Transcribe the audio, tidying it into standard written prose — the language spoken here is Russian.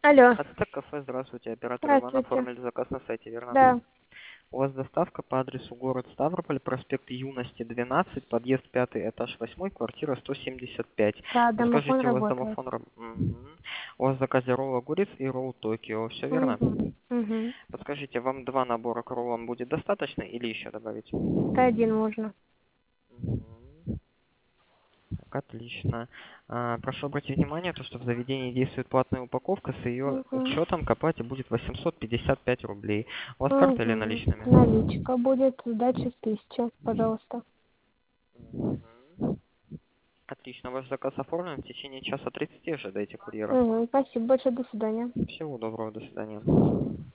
Алло, Ацтек кафе, здравствуйте. Оператор Иван, здравствуйте. оформили заказ на сайте, верно? Да, У вас доставка по адресу город Ставрополь, проспект Юности, 12, подъезд 5, этаж 8, квартира 175. да, домофон Подскажите, у вас работает. домофон... У вас в заказе ролл огурец и ролл Токио, все верно? Угу, угу. Подскажите, вам два набора к роллам будет достаточно или еще добавить? Это один можно. Мгм. Так, отлично. Прошу обратить внимание, то, что в заведении действует платная упаковка, с ее Угу, учетом к оплате будет 855 рублей. У вас карта или угу. наличными? Наличка будет, сдача 1000, пожалуйста. Мгм. Отлично, ваш заказ оформлен. В течение часа 30 ожидайте курьера. Угу, спасибо большое, до свидания. Всего доброго, до свидания.